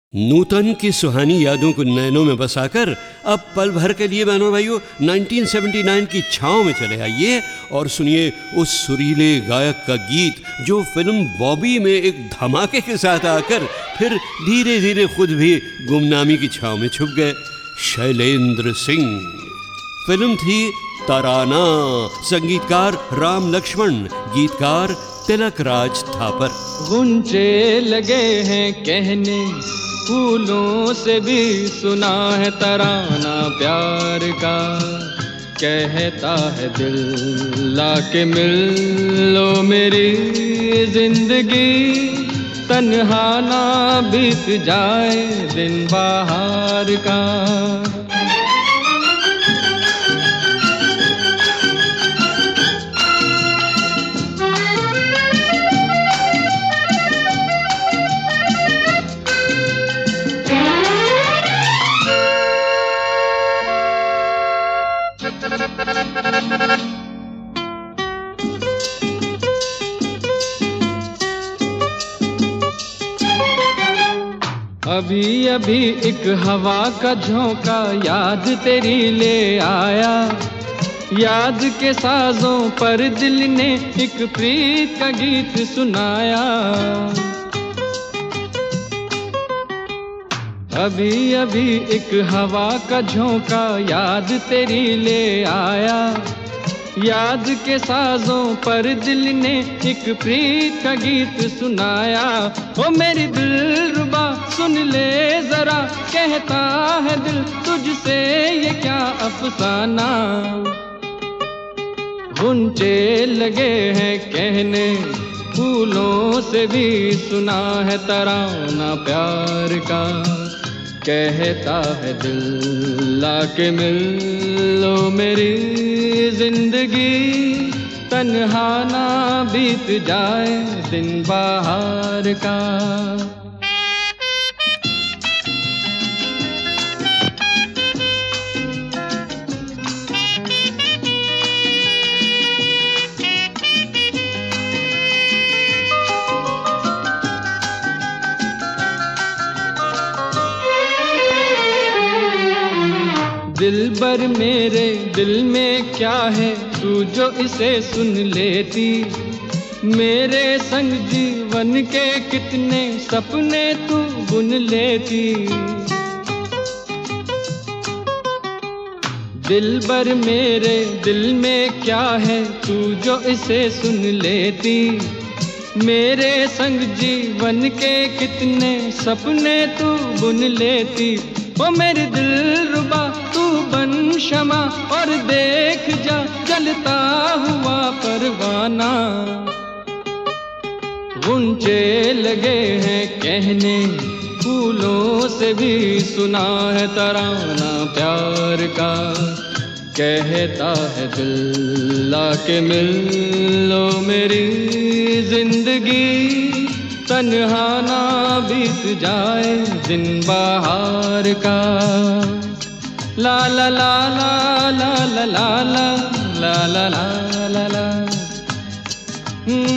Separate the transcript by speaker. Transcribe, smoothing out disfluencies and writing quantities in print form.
Speaker 1: नूतन की सुहानी यादों को नैनों में बसाकर अब पल भर के लिए बहनों भाइयों 1979 की छाँव में चले आइए और सुनिए उस सुरीले गायक का गीत जो फिल्म बॉबी में एक धमाके के साथ आकर फिर धीरे धीरे खुद भी गुमनामी की छाँव में छुप गए। शैलेंद्र सिंह। फिल्म थी तराना, संगीतकार राम लक्ष्मण, गीतकार तिलक राज थापर।
Speaker 2: गुंजे लगे हैं कहने, फूलों से भी सुना है तराना प्यार का। कहता है दिल लाके मिल लो मेरी जिंदगी, तन्हा ना बीत जाए दिन बाहर का। अभी अभी एक हवा का झोंका याद तेरी ले आया, याद के साजों पर दिल ने एक प्रीत का गीत सुनाया। अभी अभी एक हवा का झोंका याद तेरी ले आया, याद के साजों पर दिल ने एक प्रीत का गीत सुनाया। ओ मेरी दिलरुबा सुन ले जरा, कहता है दिल तुझसे ये क्या अफसाना। गुंजे लगे हैं कहने, फूलों से भी सुना है तराना प्यार का। कहता है दिल लाके मिल लो मेरी जिंदगी, तन्हा ना बीत जाए दिन बाहर का। दिलबर मेरे दिल में क्या है तू जो इसे सुन लेती, मेरे संग जीवन के कितने सपने तू बुन लेती। दिलबर मेरे दिल में क्या है तू जो इसे सुन लेती, मेरे संग जीवन के कितने सपने तू बुन लेती। ओ मेरे दिलरुबा तू बन शमा और देख जा जलता हुआ परवाना। गुंजे लगे हैं कहने, फूलों से भी सुना है तराना प्यार का। कहता है दिल लाके मिल लो मेरी जिंदगी, तन्हा ना बीत जाए दिन बाहर का। ला ला ला ला ला ला ला ला ला ला ला ला।